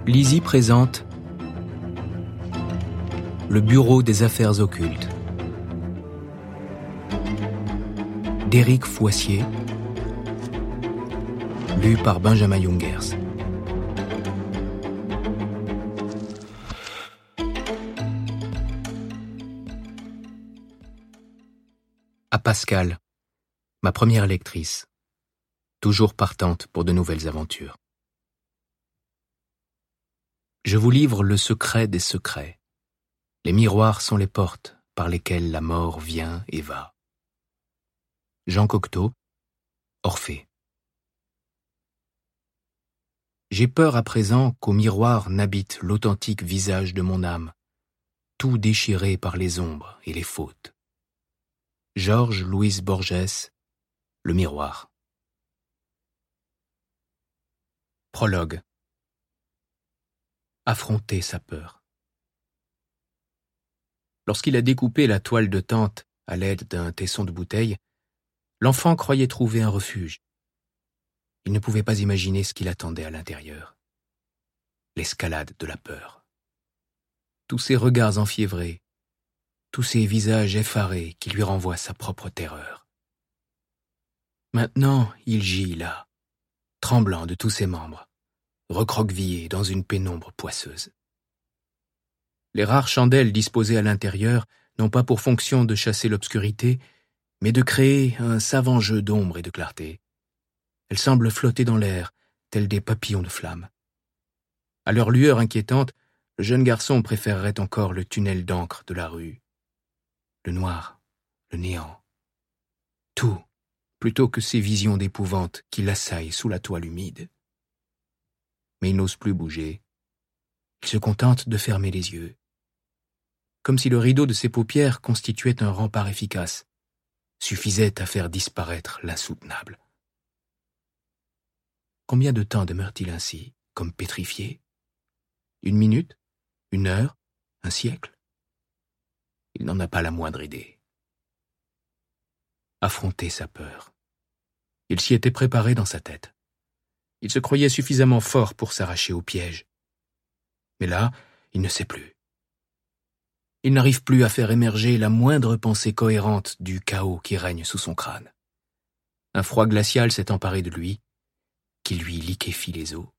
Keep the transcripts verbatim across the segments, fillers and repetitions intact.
Lizzie présente Le Bureau des Affaires Occultes d'Éric Foissier, lu par Benjamin Jungers. À Pascal, ma première lectrice, toujours partante pour de nouvelles aventures. Je vous livre le secret des secrets. Les miroirs sont les portes par lesquelles la mort vient et va. Jean Cocteau, Orphée. J'ai peur à présent qu'au miroir n'habite l'authentique visage de mon âme, tout déchiré par les ombres et les fautes. Georges Louis Borges, Le Miroir. Prologue. Affronter sa peur. Lorsqu'il a découpé la toile de tente à l'aide d'un tesson de bouteille, l'enfant croyait trouver un refuge. Il ne pouvait pas imaginer ce qu'il attendait à l'intérieur. L'escalade de la peur. Tous ces regards enfiévrés, tous ces visages effarés qui lui renvoient sa propre terreur. Maintenant, il gît là, tremblant de tous ses membres, recroquevillé dans une pénombre poisseuse. Les rares chandelles disposées à l'intérieur n'ont pas pour fonction de chasser l'obscurité, mais de créer un savant jeu d'ombre et de clarté. Elles semblent flotter dans l'air, tels des papillons de flammes. À leur lueur inquiétante, le jeune garçon préférerait encore le tunnel d'encre de la rue. Le noir, le néant. Tout, plutôt que ces visions d'épouvante qui l'assaillent sous la toile humide. Mais il n'ose plus bouger. Il se contente de fermer les yeux. Comme si le rideau de ses paupières constituait un rempart efficace, suffisait à faire disparaître l'insoutenable. Combien de temps demeure-t-il ainsi, comme pétrifié? Une minute? Une heure? Un siècle? Il n'en a pas la moindre idée. Affronter sa peur. Il s'y était préparé dans sa tête. Il se croyait suffisamment fort pour s'arracher au piège. Mais là, il ne sait plus. Il n'arrive plus à faire émerger la moindre pensée cohérente du chaos qui règne sous son crâne. Un froid glacial s'est emparé de lui, qui lui liquéfie les os.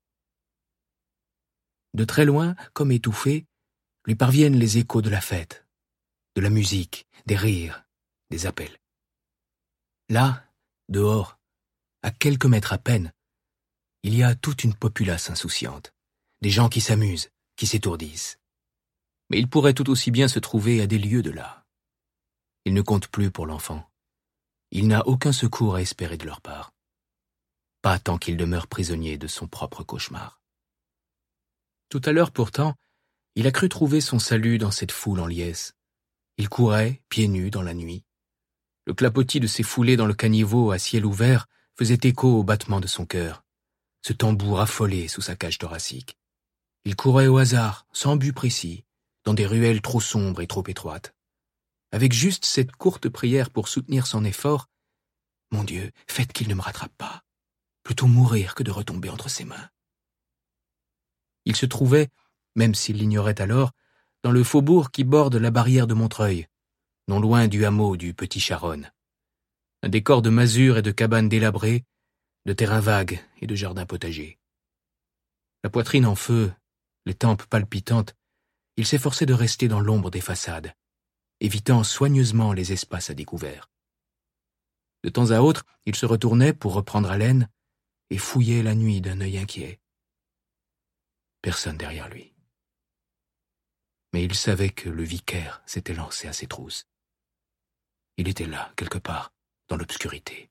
De très loin, comme étouffé, lui parviennent les échos de la fête, de la musique, des rires, des appels. Là, dehors, à quelques mètres à peine, il y a toute une populace insouciante, des gens qui s'amusent, qui s'étourdissent. Mais il pourrait tout aussi bien se trouver à des lieues de là. Il ne compte plus pour l'enfant. Il n'a aucun secours à espérer de leur part. Pas tant qu'il demeure prisonnier de son propre cauchemar. Tout à l'heure pourtant, il a cru trouver son salut dans cette foule en liesse. Il courait, pieds nus, dans la nuit. Le clapotis de ses foulées dans le caniveau à ciel ouvert faisait écho au battement de son cœur. Ce tambour affolé sous sa cage thoracique. Il courait au hasard, sans but précis, dans des ruelles trop sombres et trop étroites. Avec juste cette courte prière pour soutenir son effort, « Mon Dieu, faites qu'il ne me rattrape pas. Plutôt mourir que de retomber entre ses mains. » Il se trouvait, même s'il l'ignorait alors, dans le faubourg qui borde la barrière de Montreuil, non loin du hameau du Petit Charonne. Un décor de masures et de cabanes délabrées, de terrains vagues et de jardins potagers. La poitrine en feu, les tempes palpitantes, il s'efforçait de rester dans l'ombre des façades, évitant soigneusement les espaces à découvert. De temps à autre, il se retournait pour reprendre haleine et fouillait la nuit d'un œil inquiet. Personne derrière lui. Mais il savait que le vicaire s'était lancé à ses trousses. Il était là, quelque part, dans l'obscurité.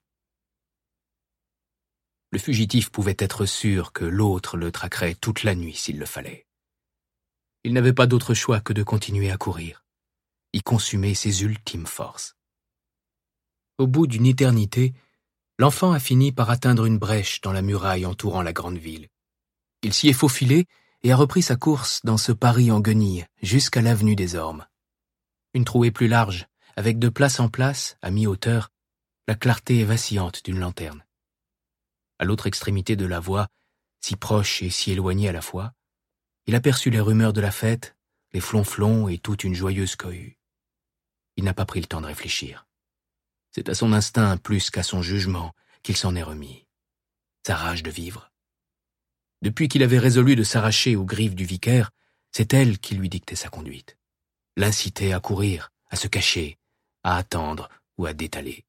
Le fugitif pouvait être sûr que l'autre le traquerait toute la nuit s'il le fallait. Il n'avait pas d'autre choix que de continuer à courir, y consumer ses ultimes forces. Au bout d'une éternité, l'enfant a fini par atteindre une brèche dans la muraille entourant la grande ville. Il s'y est faufilé et a repris sa course dans ce Paris en guenilles jusqu'à l'avenue des Ormes. Une trouée plus large, avec de place en place, à mi-hauteur, la clarté vacillante d'une lanterne. À l'autre extrémité de la voie, si proche et si éloignée à la fois, il aperçut les rumeurs de la fête, les flonflons et toute une joyeuse cohue. Il n'a pas pris le temps de réfléchir. C'est à son instinct plus qu'à son jugement qu'il s'en est remis. Sa rage de vivre. Depuis qu'il avait résolu de s'arracher aux griffes du vicaire, c'est elle qui lui dictait sa conduite. L'incitait à courir, à se cacher, à attendre ou à détaler.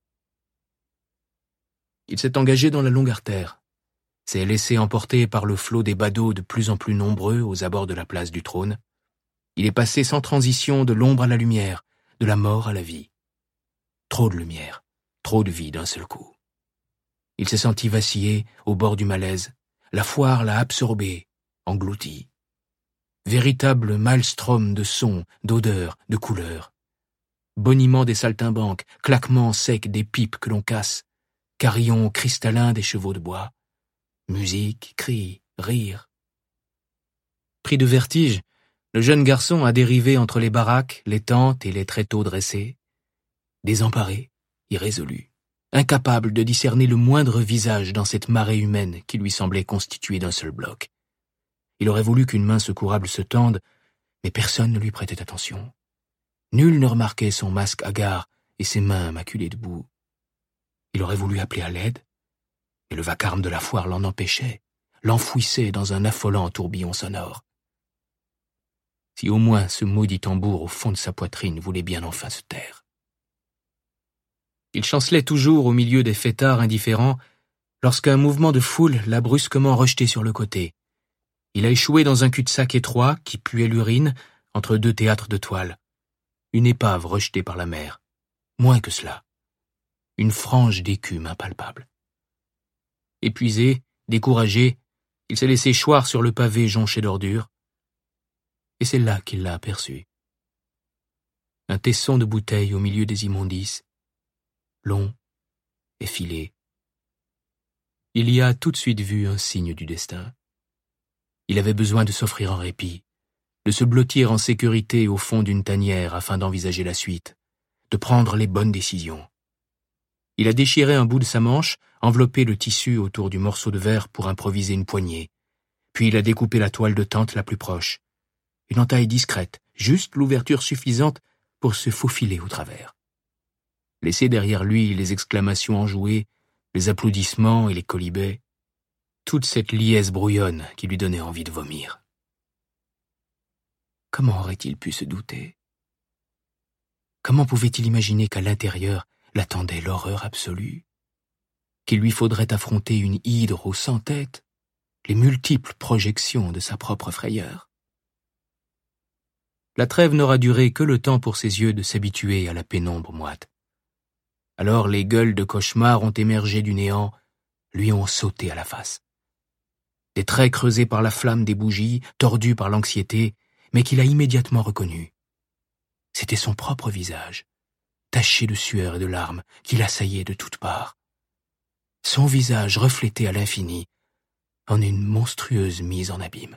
Il s'est engagé dans la longue artère, s'est laissé emporter par le flot des badauds de plus en plus nombreux aux abords de la place du trône. Il est passé sans transition de l'ombre à la lumière, de la mort à la vie. Trop de lumière, trop de vie d'un seul coup. Il s'est senti vaciller au bord du malaise. La foire l'a absorbé, englouti. Véritable maelstrom de sons, d'odeurs, de couleurs. Boniment des saltimbanques, claquements secs des pipes que l'on casse, carillons cristallins des chevaux de bois. Musique, cris, rires. Pris de vertige, le jeune garçon a dérivé entre les baraques, les tentes et les tréteaux dressés. Désemparé, irrésolu. Incapable de discerner le moindre visage dans cette marée humaine qui lui semblait constituée d'un seul bloc. Il aurait voulu qu'une main secourable se tende, mais personne ne lui prêtait attention. Nul ne remarquait son masque hagard et ses mains maculées de boue. Il aurait voulu appeler à l'aide, mais le vacarme de la foire l'en empêchait, l'enfouissait dans un affolant tourbillon sonore. Si au moins ce maudit tambour au fond de sa poitrine voulait bien enfin se taire. Il chancelait toujours au milieu des fêtards indifférents lorsqu'un mouvement de foule l'a brusquement rejeté sur le côté. Il a échoué dans un cul-de-sac étroit qui puait l'urine entre deux théâtres de toile. Une épave rejetée par la mer. Moins que cela. Une frange d'écume impalpable. Épuisé, découragé, il s'est laissé choir sur le pavé jonché d'ordures. Et c'est là qu'il l'a aperçu. Un tesson de bouteilles au milieu des immondices. Long, effilé. Il y a tout de suite vu un signe du destin. Il avait besoin de s'offrir un répit, de se blottir en sécurité au fond d'une tanière afin d'envisager la suite, de prendre les bonnes décisions. Il a déchiré un bout de sa manche, enveloppé le tissu autour du morceau de verre pour improviser une poignée, puis il a découpé la toile de tente la plus proche, une entaille discrète, juste l'ouverture suffisante pour se faufiler au travers. Laisser derrière lui les exclamations enjouées, les applaudissements et les quolibets, toute cette liesse brouillonne qui lui donnait envie de vomir. Comment aurait-il pu se douter? Comment pouvait-il imaginer qu'à l'intérieur l'attendait l'horreur absolue? Qu'il lui faudrait affronter une hydre aux cent têtes, les multiples projections de sa propre frayeur? La trêve n'aura duré que le temps pour ses yeux de s'habituer à la pénombre moite. Alors les gueules de cauchemar ont émergé du néant, lui ont sauté à la face. Des traits creusés par la flamme des bougies, tordus par l'anxiété, mais qu'il a immédiatement reconnus. C'était son propre visage, taché de sueur et de larmes, qui l'assaillait de toutes parts. Son visage reflété à l'infini, en une monstrueuse mise en abîme.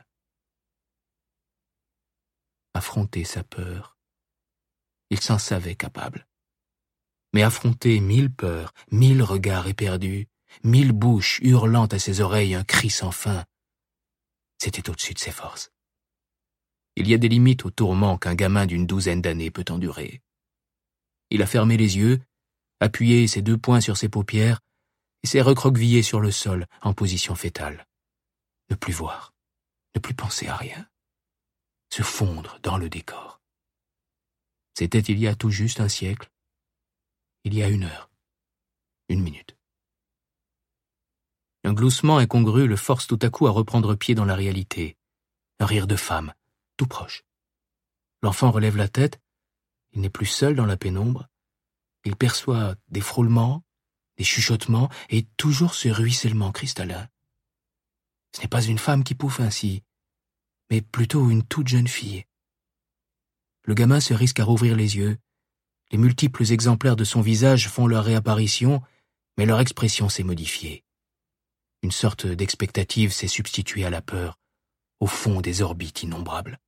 Affronter sa peur, il s'en savait capable. Mais affronter mille peurs, mille regards éperdus, mille bouches hurlant à ses oreilles un cri sans fin, c'était au-dessus de ses forces. Il y a des limites au tourment qu'un gamin d'une douzaine d'années peut endurer. Il a fermé les yeux, appuyé ses deux poings sur ses paupières et s'est recroquevillé sur le sol en position fétale. Ne plus voir, ne plus penser à rien, se fondre dans le décor. C'était il y a tout juste un siècle, il y a une heure, une minute. Un gloussement incongru le force tout à coup à reprendre pied dans la réalité. Un rire de femme, tout proche. L'enfant relève la tête, il n'est plus seul dans la pénombre. Il perçoit des frôlements, des chuchotements et toujours ce ruissellement cristallin. Ce n'est pas une femme qui pouffe ainsi, mais plutôt une toute jeune fille. Le gamin se risque à rouvrir les yeux. Les multiples exemplaires de son visage font leur réapparition, mais leur expression s'est modifiée. Une sorte d'expectative s'est substituée à la peur, au fond des orbites innombrables.